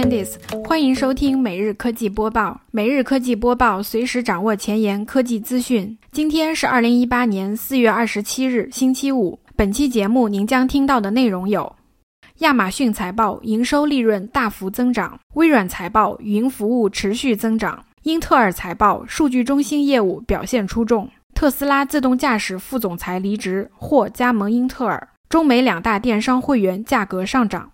Candice， 欢迎收听每日科技播报。每日科技播报，随时掌握前沿科技资讯。今天是2018年4月27日，星期五。本期节目您将听到的内容有：亚马逊财报，营收利润大幅增长；微软财报，云服务持续增长；英特尔财报，数据中心业务表现出众；特斯拉自动驾驶副总裁离职或加盟英特尔；中美两大电商会员价格上涨。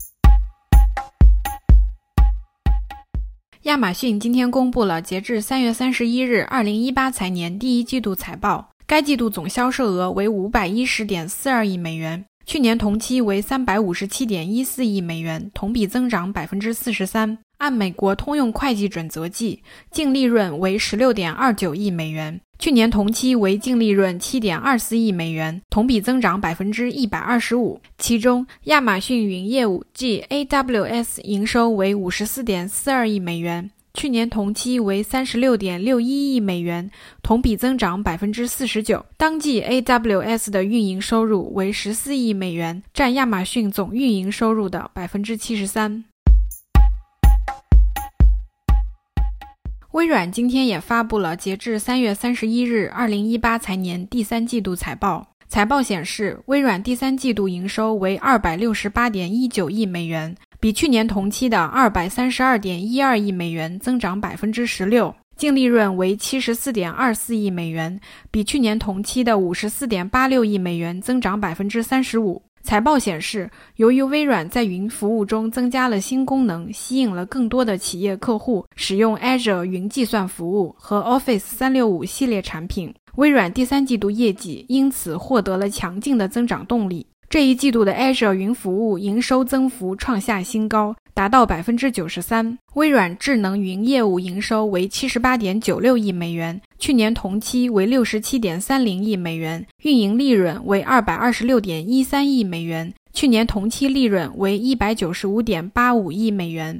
亚马逊今天公布了截至3月31日2018财年第一季度财报，该季度总销售额为 510.42 亿美元，去年同期为 357.14 亿美元，同比增长 43%。按美国通用会计准则计，净利润为 16.29 亿美元，去年同期为净利润 7.24 亿美元，同比增长 125%。其中，亚马逊云业务即 AWS 营收为 54.42 亿美元，去年同期为 36.61 亿美元，同比增长 49%。当季 AWS 的运营收入为14亿美元，占亚马逊总运营收入的 73%。微软今天也发布了截至3月31日2018财年第三季度财报。财报显示，微软第三季度营收为 268.19 亿美元，比去年同期的 232.12 亿美元增长 16%， 净利润为 74.24 亿美元，比去年同期的 54.86 亿美元增长 35%。财报显示，由于微软在云服务中增加了新功能，吸引了更多的企业客户使用 Azure 云计算服务和 Office 365系列产品，微软第三季度业绩因此获得了强劲的增长动力。这一季度的 Azure 云服务营收增幅创下新高，达到 93%。 微软智能云业务营收为 78.96 亿美元，去年同期为 67.30 亿美元，运营利润为 226.13 亿美元，去年同期利润为 195.85 亿美元。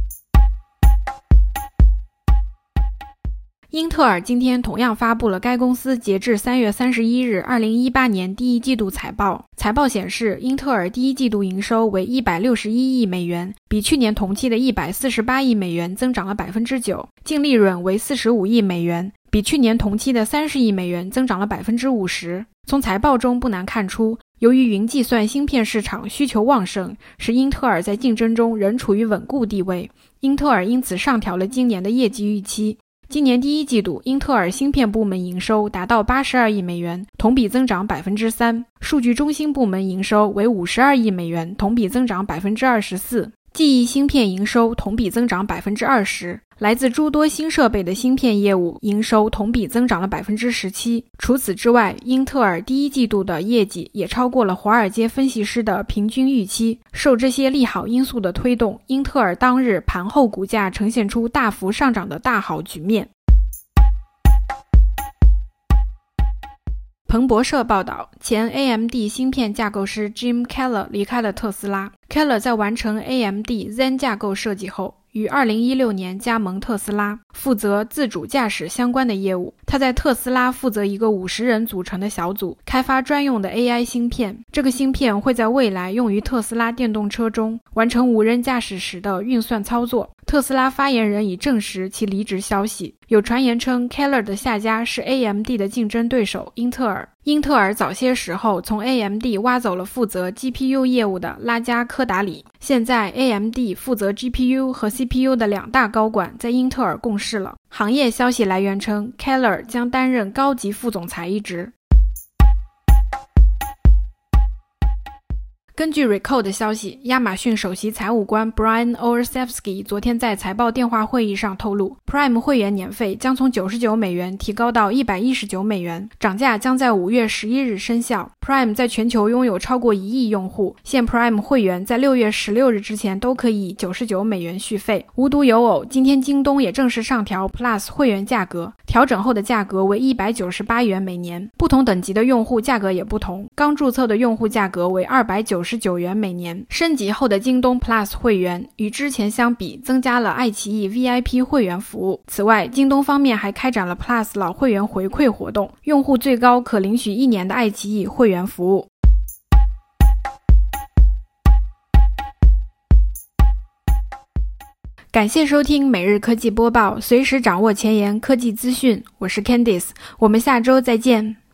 英特尔今天同样发布了该公司截至3月31日2018年第一季度财报。财报显示，英特尔第一季度营收为161亿美元，比去年同期的148亿美元增长了 9%， 净利润为45亿美元，比去年同期的30亿美元增长了 50%。 从财报中不难看出，由于云计算芯片市场需求旺盛，使英特尔在竞争中仍处于稳固地位。英特尔因此上调了今年的业绩预期。今年第一季度，英特尔芯片部门营收达到82亿美元，同比增长 3%， 数据中心部门营收为52亿美元，同比增长 24%， 记忆芯片营收同比增长 20%， 来自诸多新设备的芯片业务营收同比增长了 17%。 除此之外，英特尔第一季度的业绩也超过了华尔街分析师的平均预期。受这些利好因素的推动，英特尔当日盘后股价呈现出大幅上涨的大好局面。彭博社报道，前 AMD 芯片架构师 Jim Keller 离开了特斯拉。Keller 在完成 AMD Zen 架构设计后，于2016年加盟特斯拉，负责自主驾驶相关的业务。他在特斯拉负责一个50人组成的小组，开发专用的 AI 芯片。这个芯片会在未来用于特斯拉电动车中，完成无人驾驶时的运算操作。特斯拉发言人已证实其离职消息。有传言称 Keller 的下家是 AMD 的竞争对手英特尔。英特尔早些时候从 AMD 挖走了负责 GPU 业务的拉加科达里，现在 AMD 负责 GPU 和 CPU 的两大高管在英特尔共事了。行业消息来源称 Keller 将担任高级副总裁一职。根据 Recode 的消息，亚马逊首席财务官 Brian Olszewski 昨天在财报电话会议上透露， Prime 会员年费将从99美元提高到119美元，涨价将在5月11日生效。Prime 在全球拥有超过1亿用户，现 Prime 会员在6月16日之前都可以以99美元续费。无独有偶，今天京东也正式上调 Plus 会员价格，调整后的价格为198元每年，不同等级的用户价格也不同，刚注册的用户价格为299元每年。升级后的京东 Plus 会员与之前相比增加了爱奇艺 VIP 会员服务。此外，京东方面还开展了 Plus 老会员回馈活动，用户最高可领取1年的爱奇艺会员服务。 感谢收听每日科技播报，随时掌握前沿科技资讯。我是 Candice，我们下周再见。